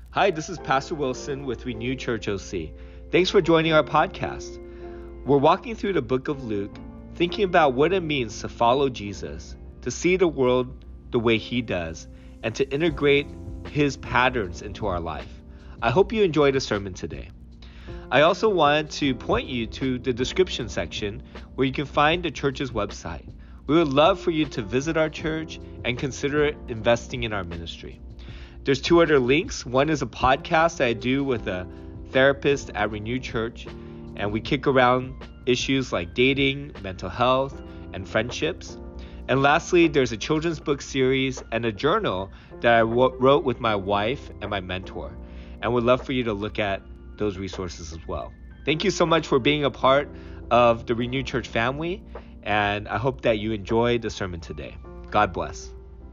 Hi, this is Pastor Wilson with Renew Church OC. Thanks for joining our podcast. We're walking through the book of Luke, thinking about what it means to follow Jesus, to see the world the way he does, and to integrate his patterns into our life. I hope you enjoyed the sermon today. I also wanted to point you to the description section where you can find the church's website. We would love for you to visit our church and consider investing in our ministry. There's two other links. One is a podcast that I do with a therapist at Renew Church, and we kick around issues like dating, mental health, and friendships. And lastly, there's a children's book series and a journal that I wrote with my wife and my mentor, and would love for you to look at those resources as well. Thank you so much for being a part of the Renew Church family, and I hope that you enjoyed the sermon today. God bless.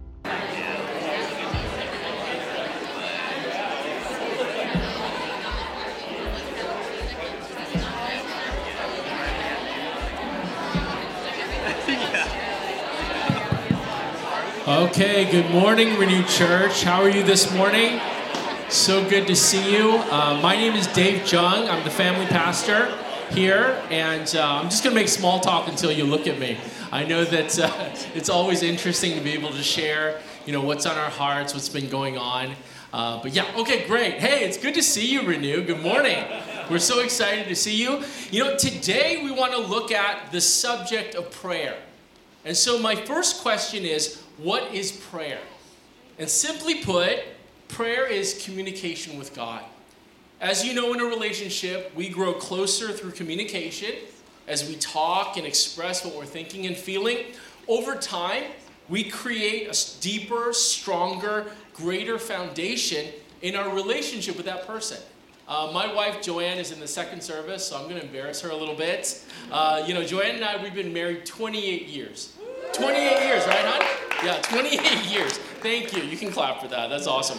Okay, good morning, Renew Church. How are you this morning? So good to see you. My name is Dave Jung. I'm the family pastor here, and I'm just going to make small talk until you look at me. I know that it's always interesting to be able to share, what's on our hearts, what's been going on. But yeah, okay, great. Hey, it's good to see you, Renew. Good morning. We're so excited to see you. Today we want to look at the subject of prayer. And so my first question is, what is prayer? And simply put, prayer is communication with God. As you know, in a relationship, we grow closer through communication as we talk and express what we're thinking and feeling. Over time, we create a deeper, stronger, greater foundation in our relationship with that person. My wife, Joanne, is in the second service, so I'm going to embarrass her a little bit. Joanne and I, we've been married 28 years. 28 years, right, hon? Yeah, 28 years. Thank you. You can clap for that. That's awesome.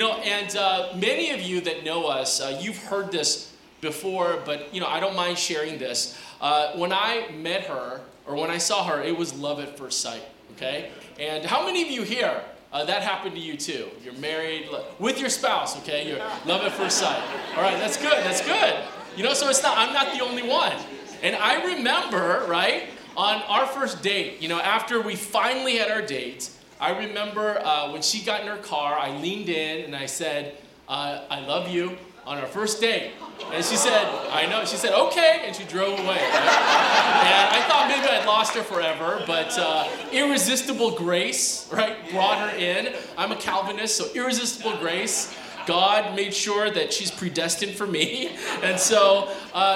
And many of you that know us, you've heard this before, but, I don't mind sharing this. When I met her, or when I saw her, it was love at first sight, okay? And how many of you here, that happened to you too? You're married with your spouse, okay? You're love at first sight. All right, that's good. That's good. So I'm not the only one. And I remember, right, on our first date, after we finally had our date, I remember when she got in her car, I leaned in and I said, I love you on our first date. And she said, I know. She said, okay, and she drove away. Right? And I thought maybe I'd lost her forever, but irresistible grace, right, brought her in. I'm a Calvinist, so irresistible grace. God made sure that she's predestined for me. And so,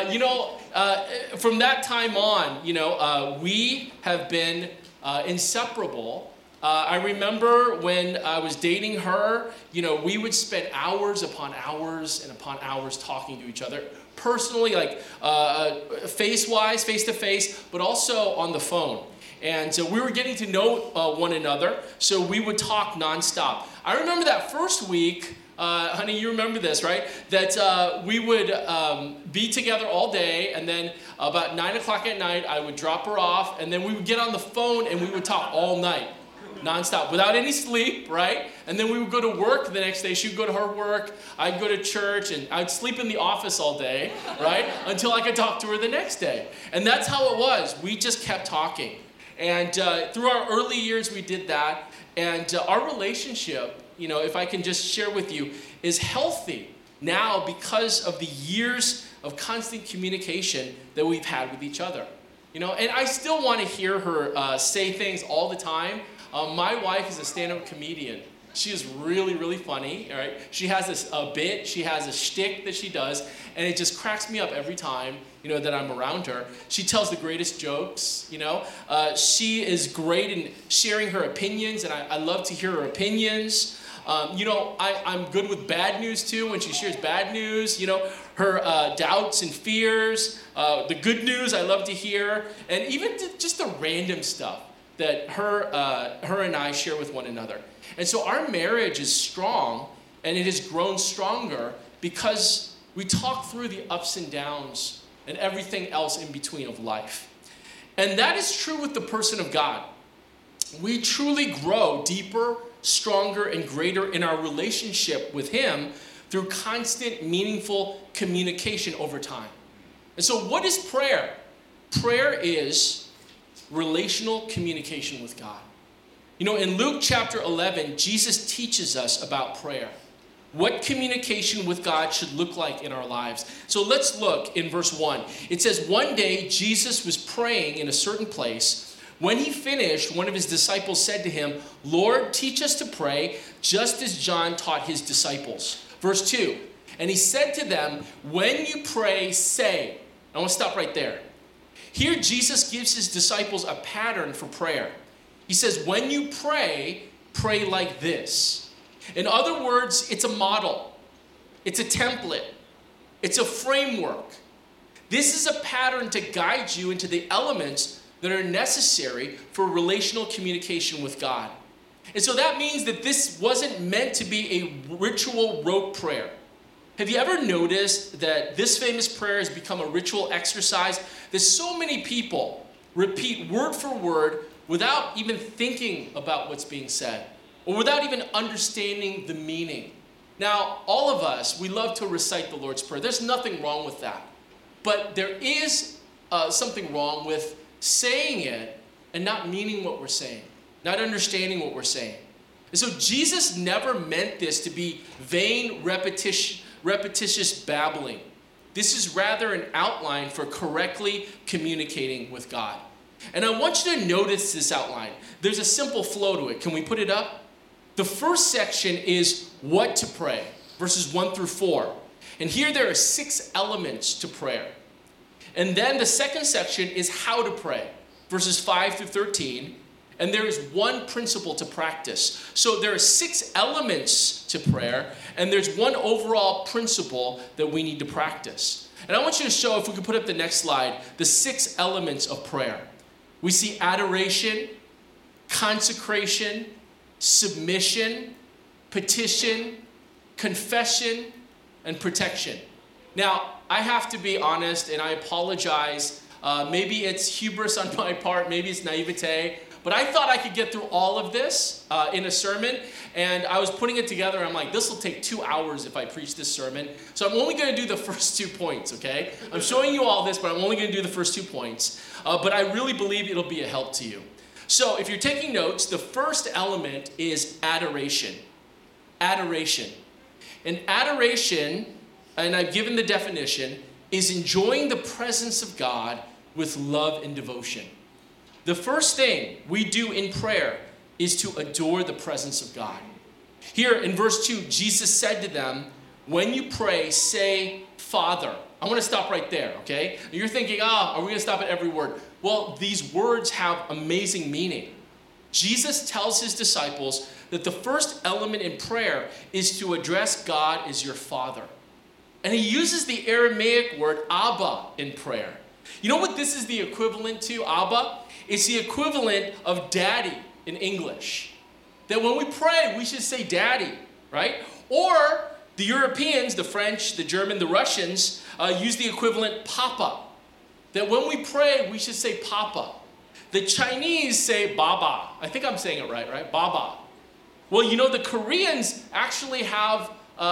from that time on, we have been inseparable. I remember when I was dating her, we would spend hours upon hours and upon hours talking to each other. Personally, like face-wise, face-to-face, but also on the phone. And so we were getting to know one another, so we would talk nonstop. I remember that first week, honey, you remember this, right? That we would be together all day, and then about 9 o'clock at night, I would drop her off, and then we would get on the phone, and we would talk all night, nonstop, without any sleep, right? And then we would go to work the next day. She would go to her work. I'd go to church, and I'd sleep in the office all day, right? Until I could talk to her the next day. And that's how it was. We just kept talking. And through our early years, we did that. And our relationship, if I can just share with you, is healthy now because of the years of constant communication that we've had with each other. And I still want to hear her say things all the time. My wife is a stand-up comedian. She is really, really funny, all right? She has this bit, she has a shtick that she does, and it just cracks me up every time, that I'm around her. She tells the greatest jokes, She is great in sharing her opinions, and I love to hear her opinions. I'm good with bad news too, when she shares bad news, her doubts and fears, the good news I love to hear, and even just the random stuff that her and I share with one another. And so our marriage is strong, and it has grown stronger because we talk through the ups and downs and everything else in between of life. And that is true with the person of God. We truly grow deeper, stronger, and greater in our relationship with Him through constant, meaningful communication over time. And so what is prayer? Prayer is relational communication with God. You know, in Luke chapter 11, Jesus teaches us about prayer, what communication with God should look like in our lives. So let's look in verse 1. It says, one day Jesus was praying in a certain place. When he finished, one of his disciples said to him, Lord, teach us to pray, just as John taught his disciples. Verse 2, and he said to them, when you pray, say. I want to stop right there. Here Jesus gives his disciples a pattern for prayer. He says, when you pray, pray like this. In other words, it's a model. It's a template. It's a framework. This is a pattern to guide you into the elements that are necessary for relational communication with God. And so that means that this wasn't meant to be a ritual rote prayer. Have you ever noticed that this famous prayer has become a ritual exercise that so many people repeat word for word without even thinking about what's being said or without even understanding the meaning? Now, all of us, we love to recite the Lord's Prayer. There's nothing wrong with that. But there is something wrong with saying it and not meaning what we're saying, not understanding what we're saying. And so Jesus never meant this to be vain, repetitious babbling. This is rather an outline for correctly communicating with God. And I want you to notice this outline. There's a simple flow to it. Can we put it up? The first section is what to pray, verses 1 through 4. And here there are 6 elements to prayer. And then the second section is how to pray, verses 5 through 13. And there is one principle to practice. So there are 6 elements to prayer, and there's one overall principle that we need to practice. And I want you to show, if we could put up the next slide, the 6 elements of prayer. We see adoration, consecration, submission, petition, confession, and protection. Now, I have to be honest, and I apologize. Maybe it's hubris on my part, maybe it's naivete, but I thought I could get through all of this in a sermon, and I was putting it together, and I'm like, this will take 2 hours if I preach this sermon, so I'm only going to do the first 2 points, okay? I'm showing you all this, but I'm only going to do the first 2 points, but I really believe it'll be a help to you. So if you're taking notes, the first element is adoration. Adoration. And adoration, and I've given the definition, is enjoying the presence of God with love and devotion. The first thing we do in prayer is to adore the presence of God. Here in verse 2, Jesus said to them, when you pray, say, Father. I want to stop right there, okay? You're thinking, are we going to stop at every word? Well, these words have amazing meaning. Jesus tells his disciples that the first element in prayer is to address God as your Father. And he uses the Aramaic word Abba in prayer. You know what this is the equivalent to, Abba? It's the equivalent of daddy in English. That when we pray, we should say daddy, right? Or the Europeans, the French, the German, the Russians, use the equivalent papa. That when we pray, we should say papa. The Chinese say baba. I think I'm saying it right? Baba. Well, you know, the Koreans actually have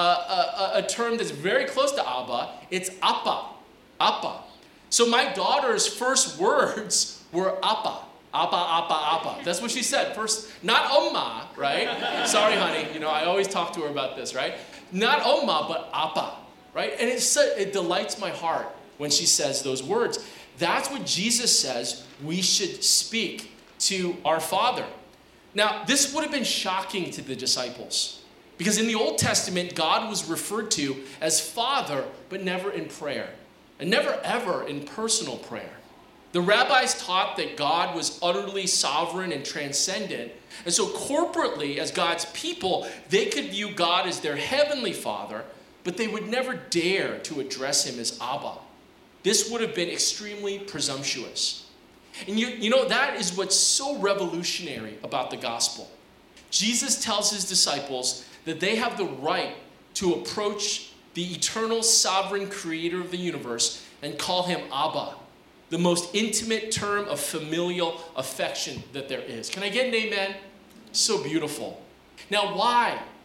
a term that's very close to Abba. It's appa. Appa. So my daughter's first words were appa. Appa, appa, appa. That's what she said first. Not Oma, right? Sorry, honey. You know, I always talk to her about this, right? Not Oma, but appa, right? And it delights my heart when she says those words. That's what Jesus says we should speak to our Father. Now, this would have been shocking to the disciples because in the Old Testament, God was referred to as Father, but never in prayer, and never ever in personal prayer. The rabbis taught that God was utterly sovereign and transcendent, and so corporately, as God's people, they could view God as their heavenly Father, but they would never dare to address him as Abba. This would have been extremely presumptuous. And you know, that is what's so revolutionary about the gospel. Jesus tells his disciples that they have the right to approach the eternal sovereign creator of the universe and call him Abba, the most intimate term of familial affection that there is. Can I get an amen? So beautiful. Now, why?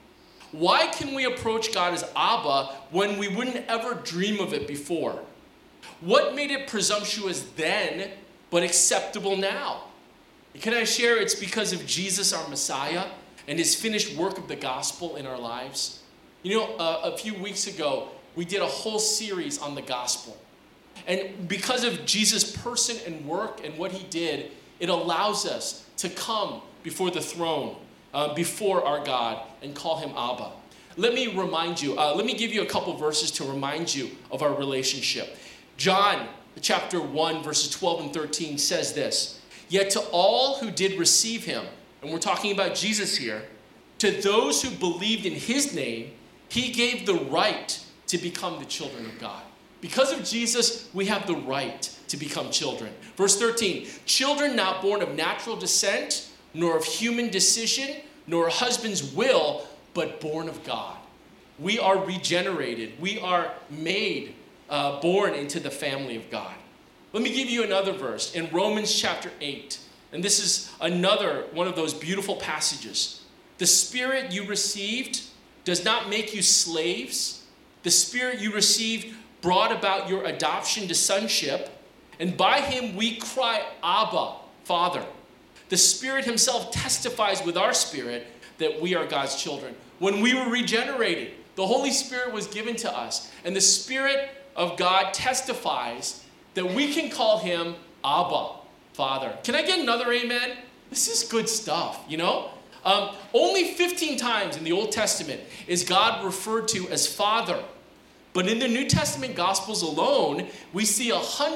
Why can we approach God as Abba when we wouldn't ever dream of it before? What made it presumptuous then, but acceptable now? Can I share it's because of Jesus, our Messiah, and his finished work of the gospel in our lives? You know, a few weeks ago, we did a whole series on the gospel. And because of Jesus' person and work and what he did, it allows us to come before the throne, before our God, and call him Abba. Let me remind you, let me give you a couple verses to remind you of our relationship. John chapter 1, verses 12 and 13 says this, "Yet to all who did receive him," and we're talking about Jesus here, "to those who believed in his name, he gave the right to become the children of God." Because of Jesus, we have the right to become children. Verse 13, "Children not born of natural descent, nor of human decision, nor a husband's will, but born of God." We are regenerated. We are made, born into the family of God. Let me give you another verse in Romans chapter 8. And this is another one of those beautiful passages. "The Spirit you received does not make you slaves. The Spirit you received brought about your adoption to sonship. And by him we cry, Abba, Father. The Spirit himself testifies with our spirit that we are God's children." When we were regenerated, the Holy Spirit was given to us. And the Spirit of God testifies that we can call him Abba, Father. Can I get another amen? This is good stuff, you know? Only 15 times in the Old Testament is God referred to as Father. But in the New Testament Gospels alone, we see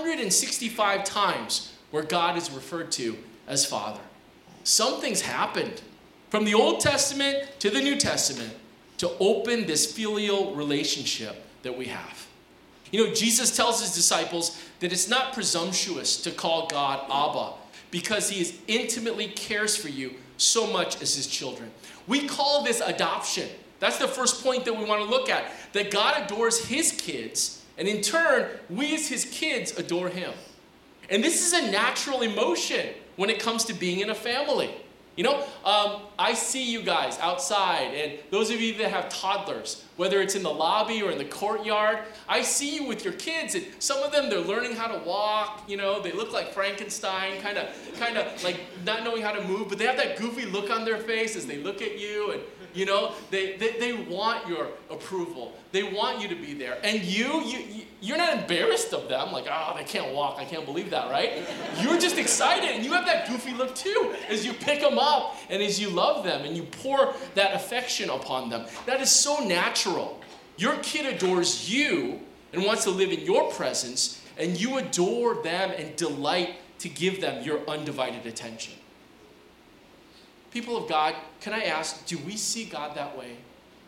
165 times where God is referred to as Father. Something's happened from the Old Testament to the New Testament to open this filial relationship that we have. You know, Jesus tells his disciples that it's not presumptuous to call God Abba because he intimately cares for you so much as his children. We call this adoption. That's the first point that we want to look at, that God adores his kids, and in turn, we as his kids adore him. And this is a natural emotion when it comes to being in a family. You know, I see you guys outside, and those of you that have toddlers, whether it's in the lobby or in the courtyard, I see you with your kids, and some of them, they're learning how to walk, you know, they look like Frankenstein, kind of like not knowing how to move, but they have that goofy look on their face as they look at you, and you know, they want your approval. They want you to be there. And you're not embarrassed of them, like, oh, they can't walk. I can't believe that, right? You're just excited, and you have that goofy look too as you pick them up and as you love them and you pour that affection upon them. That is so natural. Your kid adores you and wants to live in your presence, and you adore them and delight to give them your undivided attention. People of God, can I ask, do we see God that way?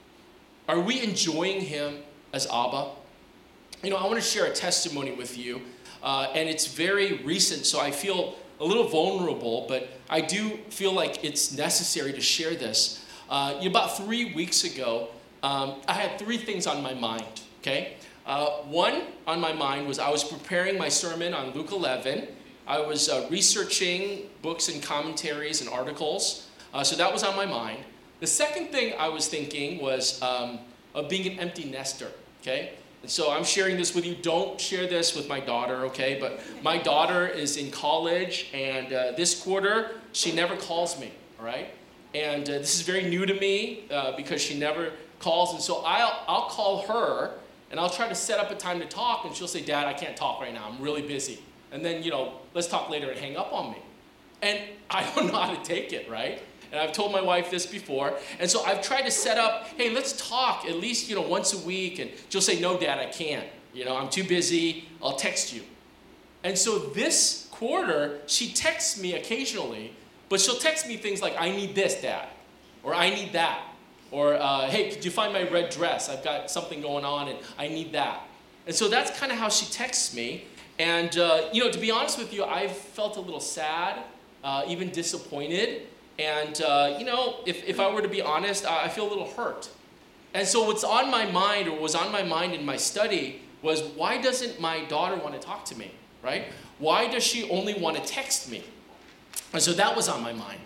Are we enjoying him as Abba? You know, I want to share a testimony with you, and it's very recent, so I feel a little vulnerable, but I do feel like it's necessary to share this. About 3 weeks ago, I had 3 things on my mind, okay? One on my mind was I was preparing my sermon on Luke 11. I was researching books and commentaries and articles. So that was on my mind. The second thing I was thinking was of being an empty nester, okay? And so I'm sharing this with you. Don't share this with my daughter, okay? But my daughter is in college, and this quarter, she never calls me, all right? And this is very new to me because she never calls. And so I'll call her, and I'll try to set up a time to talk, and she'll say, "Dad, I can't talk right now. I'm really busy." And then, you know, let's talk later, and hang up on me. And I don't know how to take it, right? And I've told my wife this before. And so I've tried to set up, hey, let's talk at least, you know, once a week. And she'll say, "No, Dad, I can't. You know, I'm too busy. I'll text you." And so this quarter, she texts me occasionally, but she'll text me things like, "I need this, Dad," or "I need that," or "Hey, could you find my red dress? I've got something going on and I need that." And so that's kind of how she texts me. And, you know, to be honest with you, I've felt a little sad, even disappointed. And, you know, if I were to be honest, I feel a little hurt. And so what's on my mind, or was on my mind in my study, was why doesn't my daughter want to talk to me, right? Why does she only want to text me? And so that was on my mind.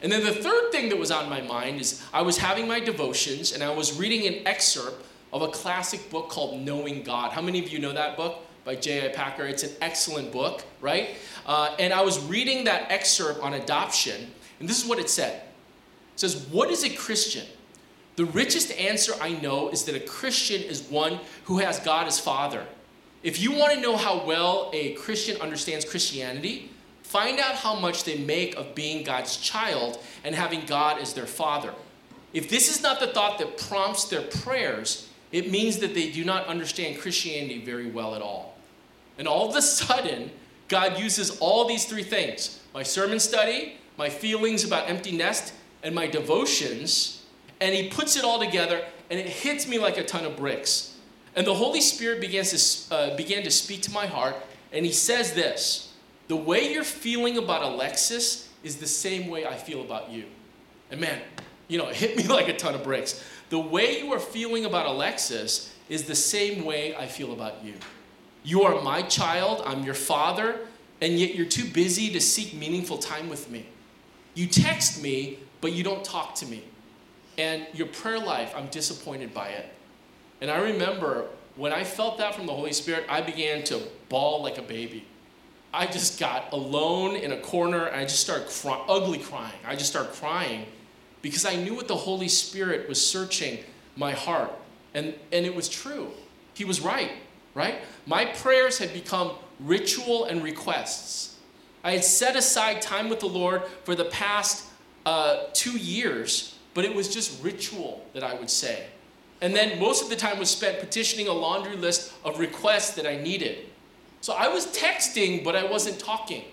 And then the third thing that was on my mind is I was having my devotions and I was reading an excerpt of a classic book called Knowing God. How many of you know that book by J.I. Packer? It's an excellent book, right? And I was reading that excerpt on adoption, and this is what it said. It says, what is a Christian? The richest answer I know is that a Christian is one who has God as Father. If you want to know how well a Christian understands Christianity, find out how much they make of being God's child and having God as their Father. If this is not the thought that prompts their prayers, it means that they do not understand Christianity very well at all. And all of a sudden, God uses all these three things: my sermon study, my feelings about empty nest, and my devotions, and he puts it all together, and it hits me like a ton of bricks. And the Holy Spirit began to speak to my heart, and he says this: the way you're feeling about Alexis is the same way I feel about you. And man, it hit me like a ton of bricks. The way you are feeling about Alexis is the same way I feel about you. You are my child, I'm your father, and yet you're too busy to seek meaningful time with me. You text me, but you don't talk to me. And your prayer life, I'm disappointed by it. And I remember when I felt that from the Holy Spirit, I began to bawl like a baby. I just got alone in a corner, and I just started ugly crying. I just started crying because I knew what the Holy Spirit was searching my heart. And it was true. He was right? My prayers had become ritual and requests. I had set aside time with the Lord for the past 2 years, but it was just ritual that I would say. And then most of the time was spent petitioning a laundry list of requests that I needed. So I was texting, but I wasn't talking.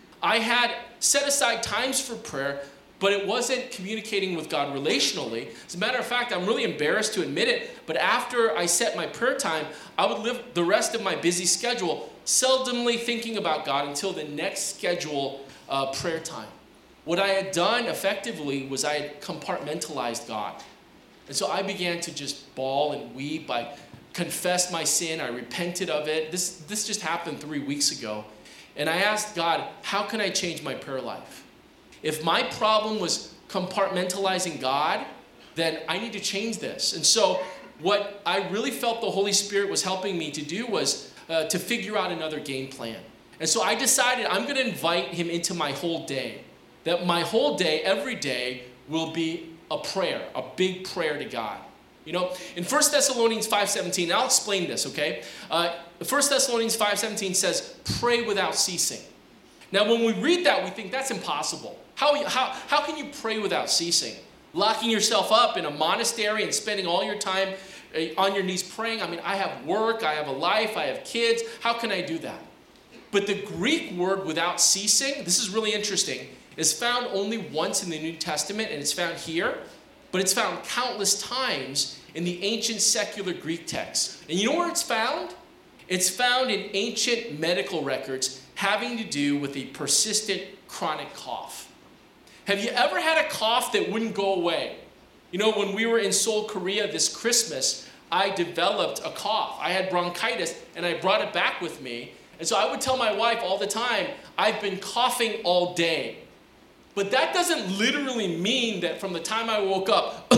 I had set aside times for prayer, but it wasn't communicating with God relationally. As a matter of fact, I'm really embarrassed to admit it, but after I set my prayer time, I would live the rest of my busy schedule seldomly thinking about God until the next scheduled prayer time. What I had done effectively was I had compartmentalized God. And so I began to just bawl and weep. I confessed my sin. I repented of it. This just happened 3 weeks ago. And I asked God, how can I change my prayer life? If my problem was compartmentalizing God, then I need to change this. And so what I really felt the Holy Spirit was helping me to do was to figure out another game plan. And so I decided I'm going to invite him into my whole day. That my whole day, every day, will be a prayer, a big prayer to God. In 1 Thessalonians 5:17, and I'll explain this, okay? 1 Thessalonians 5:17 says, pray without ceasing. Now, when we read that, we think that's impossible. How can you pray without ceasing? Locking yourself up in a monastery and spending all your time on your knees praying? I have work, I have a life, I have kids. How can I do that? But the Greek word without ceasing, this is really interesting, is found only once in the New Testament, and it's found here, but it's found countless times in the ancient secular Greek texts. And you know where it's found? It's found in ancient medical records having to do with a persistent chronic cough. Have you ever had a cough that wouldn't go away? When we were in Seoul, Korea this Christmas, I developed a cough. I had bronchitis, and I brought it back with me. And so I would tell my wife all the time, I've been coughing all day. But that doesn't literally mean that from the time I woke up,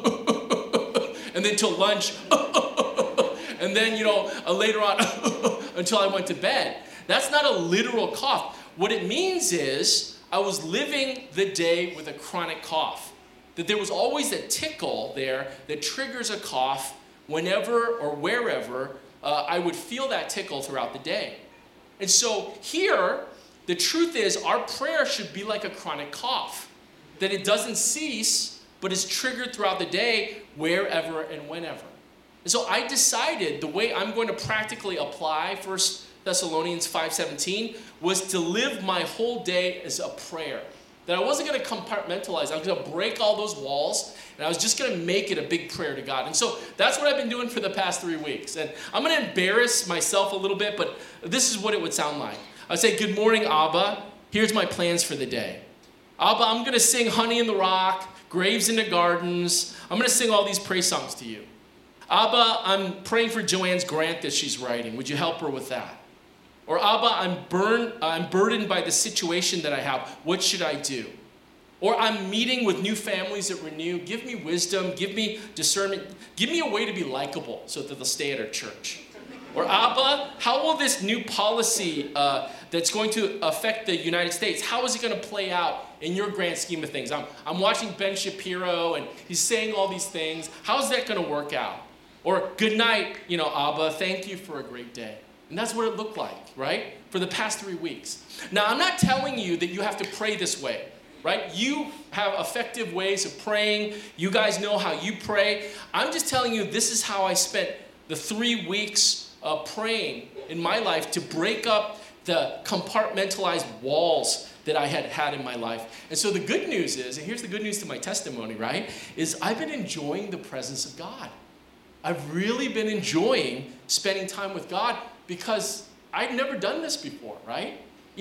and then till lunch, and then, later on, until I went to bed. That's not a literal cough. What it means is I was living the day with a chronic cough. That there was always a tickle there that triggers a cough whenever or wherever I would feel that tickle throughout the day. And so here, the truth is our prayer should be like a chronic cough. That it doesn't cease, but is triggered throughout the day, wherever and whenever. And so I decided the way I'm going to practically apply 1 Thessalonians 5:17 was to live my whole day as a prayer. That I wasn't going to compartmentalize. I was going to break all those walls, and I was just going to make it a big prayer to God. And so that's what I've been doing for the past 3 weeks. And I'm going to embarrass myself a little bit, but this is what it would sound like. I'd say, good morning, Abba. Here's my plans for the day. Abba, I'm going to sing Honey in the Rock, Graves in the Gardens. I'm going to sing all these praise songs to you. Abba, I'm praying for Joanne's grant that she's writing. Would you help her with that? Or Abba, I'm burdened by the situation that I have. What should I do? Or I'm meeting with new families at Renew. Give me wisdom, give me discernment, give me a way to be likable so that they'll stay at our church. Or Abba, how will this new policy that's going to affect the United States, how is it going to play out in your grand scheme of things? I'm watching Ben Shapiro and he's saying all these things. How's that going to work out? Or good night, Abba, thank you for a great day. And that's what it looked like, right? For the past 3 weeks. Now, I'm not telling you that you have to pray this way, right? You have effective ways of praying. You guys know how you pray. I'm just telling you this is how I spent the 3 weeks praying in my life to break up the compartmentalized walls that I had in my life. And so the good news is, and here's the good news to my testimony, right, is I've been enjoying the presence of God. I've really been enjoying spending time with God because I've never done this before, right?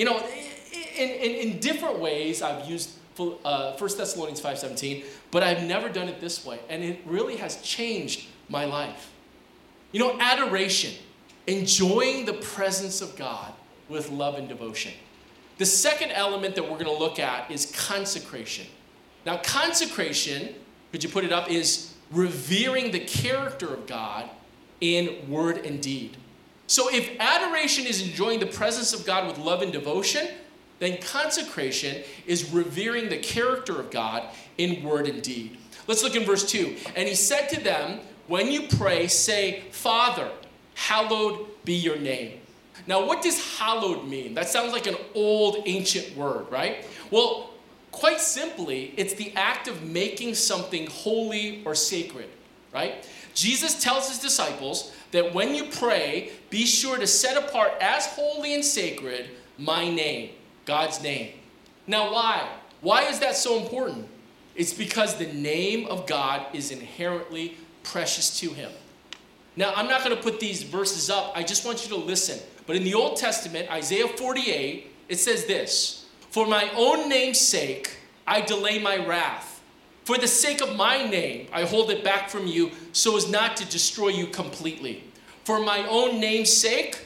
In different ways, I've used 1 Thessalonians 5:17, but I've never done it this way. And it really has changed my life. Adoration, enjoying the presence of God with love and devotion. The second element that we're going to look at is consecration. Now, consecration, could you put it up, is revering the character of God in word and deed. So if adoration is enjoying the presence of God with love and devotion, then consecration is revering the character of God in word and deed. Let's look in verse 2. And he said to them, when you pray, say, Father, hallowed be your name. Now, what does hallowed mean? That sounds like an old ancient word, right? Well, quite simply, it's the act of making something holy or sacred, right? Jesus tells his disciples that when you pray, be sure to set apart as holy and sacred my name, God's name. Now, why? Why is that so important? It's because the name of God is inherently precious to him. Now, I'm not going to put these verses up. I just want you to listen. But in the Old Testament, Isaiah 48, it says this, for my own name's sake, I delay my wrath. For the sake of my name, I hold it back from you so as not to destroy you completely. For my own name's sake,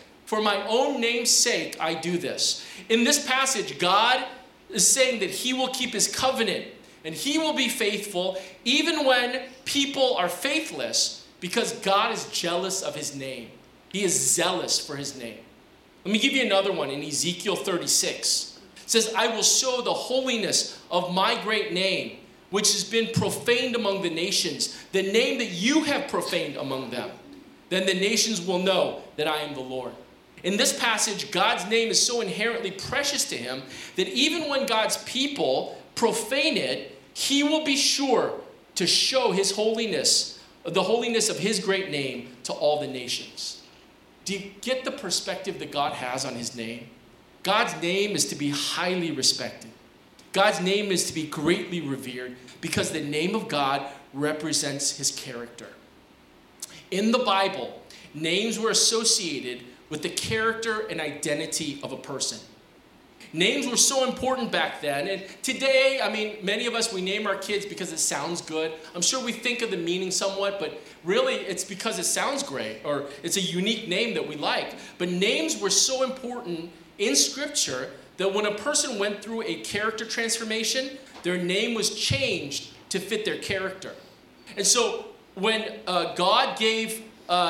I do this. In this passage, God is saying that he will keep his covenant and he will be faithful even when people are faithless because God is jealous of his name. He is zealous for his name. Let me give you another one in Ezekiel 36. It says, I will show the holiness of my great name, which has been profaned among the nations, the name that you have profaned among them. Then the nations will know that I am the Lord. In this passage, God's name is so inherently precious to him that even when God's people profane it, he will be sure to show his holiness, the holiness of his great name to all the nations. Do you get the perspective that God has on his name? God's name is to be highly respected. God's name is to be greatly revered because the name of God represents his character. In the Bible, names were associated with the character and identity of a person. Names were so important back then. And today, many of us, we name our kids because it sounds good. I'm sure we think of the meaning somewhat, but really it's because it sounds great or it's a unique name that we like. But names were so important in Scripture that when a person went through a character transformation, their name was changed to fit their character. And so when God gave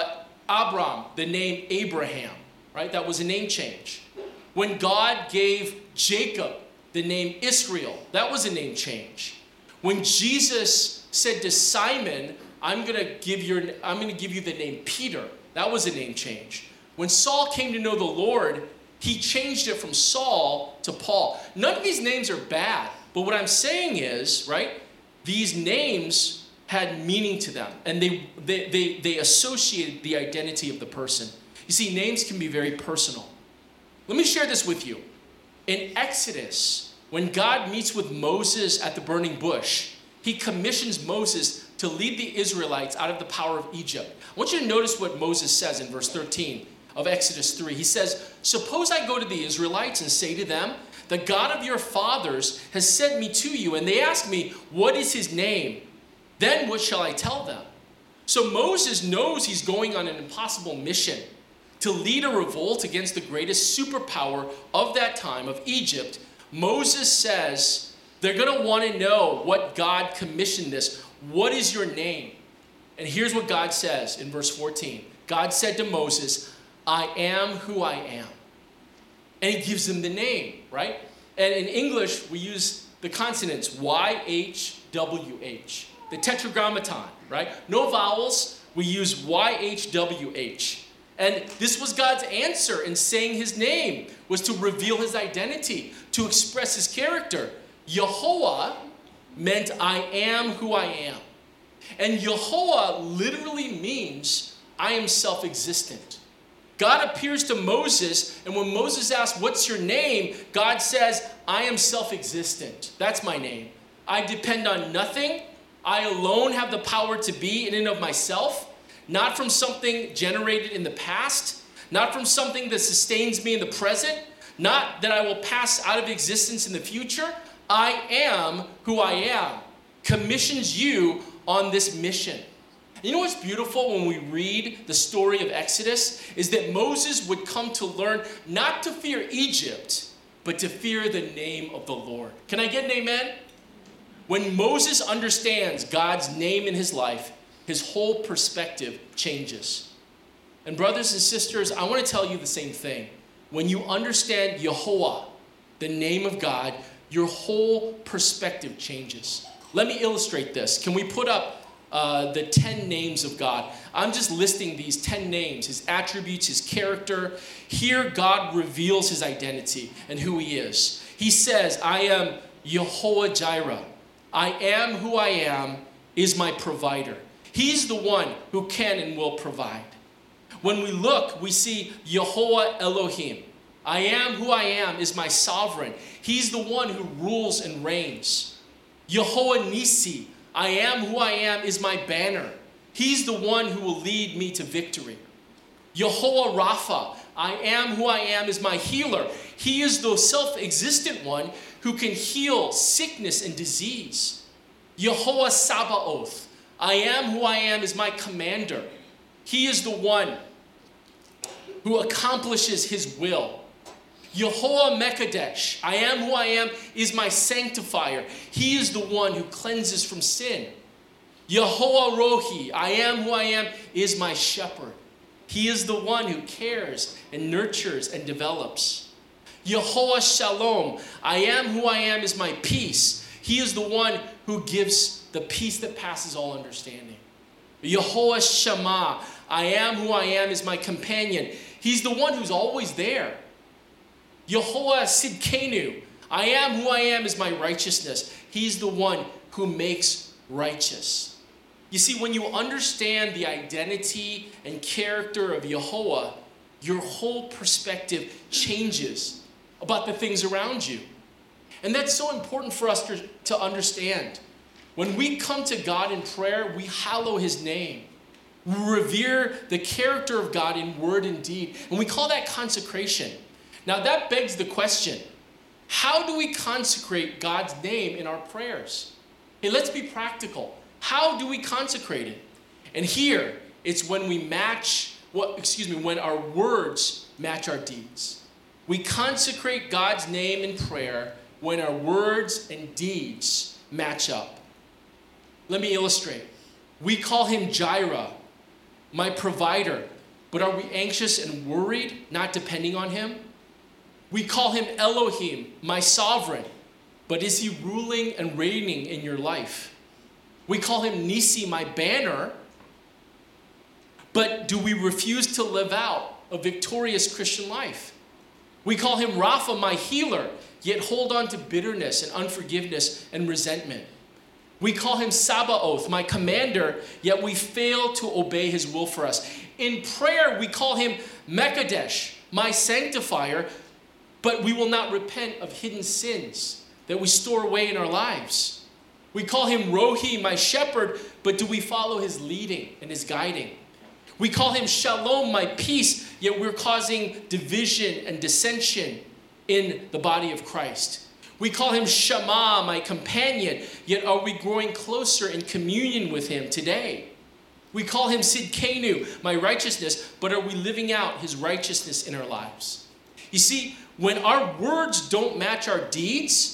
Abram the name Abraham, right? That was a name change. When God gave Jacob the name Israel, that was a name change. When Jesus said to Simon, I'm going to give you the name Peter, that was a name change. When Saul came to know the Lord, he changed it from Saul to Paul. None of these names are bad, but what I'm saying is, right, these names had meaning to them, and they associated the identity of the person. You see, names can be very personal. Let me share this with you. In Exodus, when God meets with Moses at the burning bush, he commissions Moses to lead the Israelites out of the power of Egypt. I want you to notice what Moses says in verse 13 of Exodus 3. He says, suppose I go to the Israelites and say to them, the God of your fathers has sent me to you, and they ask me, what is his name? Then what shall I tell them? So Moses knows he's going on an impossible mission to lead a revolt against the greatest superpower of that time, of Egypt. Moses says, They're going to want to know what God commissioned this. What is your name? And here's what God says in verse 14. God said to Moses, I am who I am. And he gives him the name, right? And in English, we use the consonants YHWH, the tetragrammaton, right? No vowels, we use YHWH. And this was God's answer in saying his name, was to reveal his identity, to express his character. Yehovah meant I am who I am. And Yehovah literally means I am self-existent. God appears to Moses, and when Moses asks, what's your name? God says, I am self-existent. That's my name. I depend on nothing. I alone have the power to be in and of myself, not from something generated in the past, not from something that sustains me in the present, not that I will pass out of existence in the future. I am who I am. Commissions you on this mission. You know what's beautiful when we read the story of Exodus is that Moses would come to learn not to fear Egypt, but to fear the name of the Lord. Can I get an amen? When Moses understands God's name in his life, his whole perspective changes. And brothers and sisters, I want to tell you the same thing. When you understand Yehovah, the name of God, your whole perspective changes. Let me illustrate this. Can we put up the 10 names of God? I'm just listing these 10 names, his attributes, his character. Here, God reveals his identity and who he is. He says, I am Yehovah Jireh. I am who I am is my provider. He's the one who can and will provide. When we look, we see Yehovah Elohim. I am who I am is my sovereign. He's the one who rules and reigns. Yehovah Nisi. I am who I am is my banner. He's the one who will lead me to victory. Yehovah Rapha. I am who I am is my healer. He is the self-existent one who can heal sickness and disease. Yehovah Sabaoth. I am who I am is my commander. He is the one who accomplishes his will. Yehovah Mekadesh, I am who I am, is my sanctifier. He is the one who cleanses from sin. Yehovah Rohi, I am who I am, is my shepherd. He is the one who cares and nurtures and develops. Yehovah Shalom, I am who I am, is my peace. He is the one who gives the peace that passes all understanding. Yehovah Shammah, I am who I am, is my companion. He's the one who's always there. Yehovah Sidkenu, I am who I am is my righteousness. He's the one who makes righteous. You see, when you understand the identity and character of Yehovah, your whole perspective changes about the things around you. And that's so important for us to understand. When we come to God in prayer, we hallow his name. We revere the character of God in word and deed. And we call that consecration. Now that begs the question, how do we consecrate God's name in our prayers? Hey, let's be practical. How do we consecrate it? And here, it's when when our words match our deeds. We consecrate God's name in prayer when our words and deeds match up. Let me illustrate. We call him Jireh, my provider, but are we anxious and worried, not depending on him? We call him Elohim, my sovereign, but is he ruling and reigning in your life? We call him Nisi, my banner, but do we refuse to live out a victorious Christian life? We call him Rapha, my healer, yet hold on to bitterness and unforgiveness and resentment. We call him Sabaoth, my commander, yet we fail to obey his will for us. In prayer, we call him Mekadesh, my sanctifier, but we will not repent of hidden sins that we store away in our lives. We call him Rohi, my shepherd, but do we follow his leading and his guiding? We call him Shalom, my peace, yet we're causing division and dissension in the body of Christ. We call him Shammah, my companion, yet are we growing closer in communion with him today? We call him Sidkenu, my righteousness, but are we living out his righteousness in our lives? You see, when our words don't match our deeds,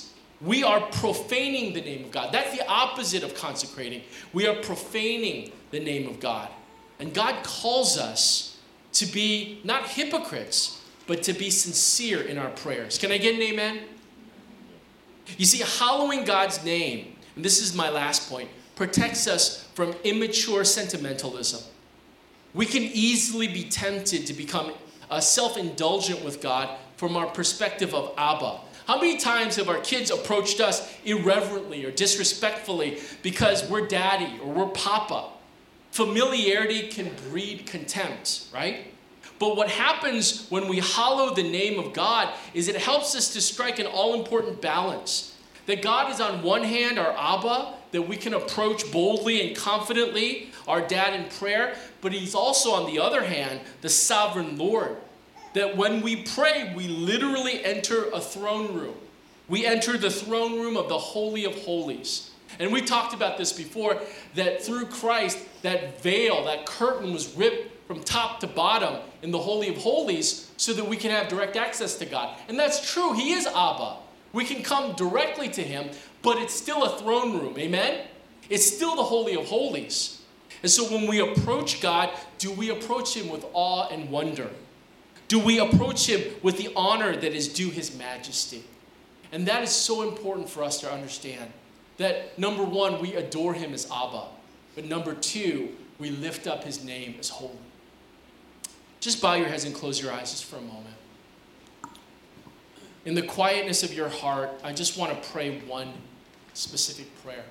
we are profaning the name of God. That's the opposite of consecrating. We are profaning the name of God. And God calls us to be not hypocrites, but to be sincere in our prayers. Can I get an amen? You see, hallowing God's name, and this is my last point, protects us from immature sentimentalism. We can easily be tempted to become self-indulgent with God from our perspective of Abba. How many times have our kids approached us irreverently or disrespectfully because we're daddy or we're papa? Familiarity can breed contempt, right? But what happens when we hallow the name of God is it helps us to strike an all-important balance. That God is on one hand our Abba, that we can approach boldly and confidently, our dad in prayer, but he's also on the other hand the sovereign Lord. That when we pray, we literally enter a throne room. We enter the throne room of the Holy of Holies. And we talked about this before, that through Christ, that veil, that curtain was ripped from top to bottom in the Holy of Holies so that we can have direct access to God. And that's true. He is Abba. We can come directly to him, but it's still a throne room. Amen? It's still the Holy of Holies. And so when we approach God, do we approach him with awe and wonder? Do we approach him with the honor that is due his majesty? And that is so important for us to understand. That number one, we adore him as Abba. But number two, we lift up his name as holy. Just bow your heads and close your eyes just for a moment. In the quietness of your heart, I just want to pray one specific prayer.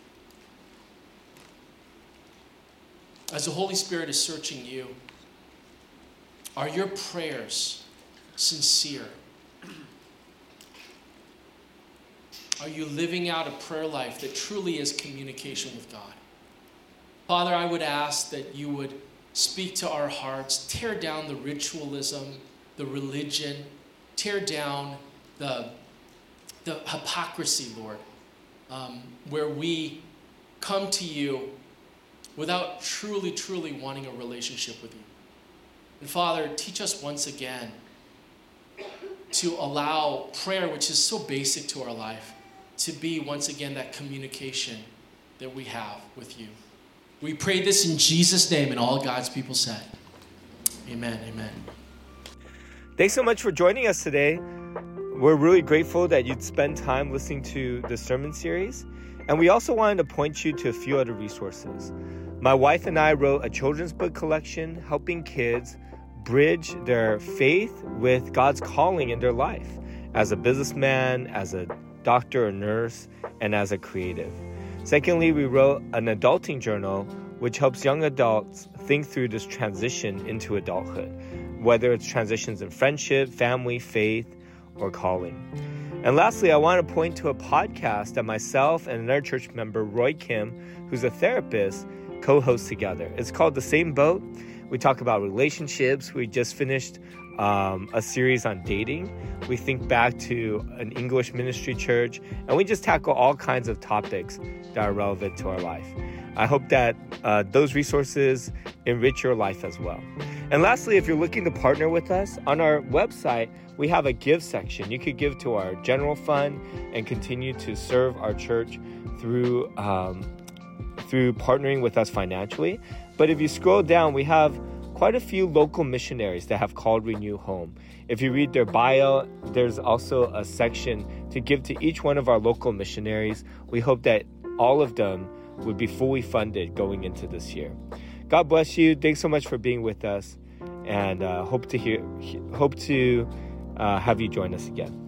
As the Holy Spirit is searching you, are your prayers sincere? Are you living out a prayer life that truly is communication with God? Father, I would ask that you would speak to our hearts, tear down the ritualism, the religion, tear down the hypocrisy, Lord, where we come to you without truly, truly wanting a relationship with you. And Father, teach us once again to allow prayer, which is so basic to our life, to be once again that communication that we have with you. We pray this in Jesus' name, and all God's people said, amen, amen. Thanks so much for joining us today. We're really grateful that you'd spend time listening to the sermon series. And we also wanted to point you to a few other resources. My wife and I wrote a children's book collection helping kids bridge their faith with God's calling in their life as a businessman, as a doctor or nurse, and as a creative. Secondly, we wrote an adulting journal which helps young adults think through this transition into adulthood, whether it's transitions in friendship, family, faith, or calling. And lastly, I want to point to a podcast that myself and another church member, Roy Kim, who's a therapist, co-host together. It's called The Same Boat. We talk about relationships. We just finished a series on dating. We think back to an English ministry church, and we just tackle all kinds of topics that are relevant to our life. I hope that those resources enrich your life as well. And lastly, if you're looking to partner with us, on our website, we have a give section. You could give to our general fund and continue to serve our church through partnering with us financially. But if you scroll down, we have quite a few local missionaries that have called Renew home. If you read their bio, there's also a section to give to each one of our local missionaries. We hope that all of them would be fully funded going into this year. God bless you. Thanks so much for being with us, and hope to have you join us again.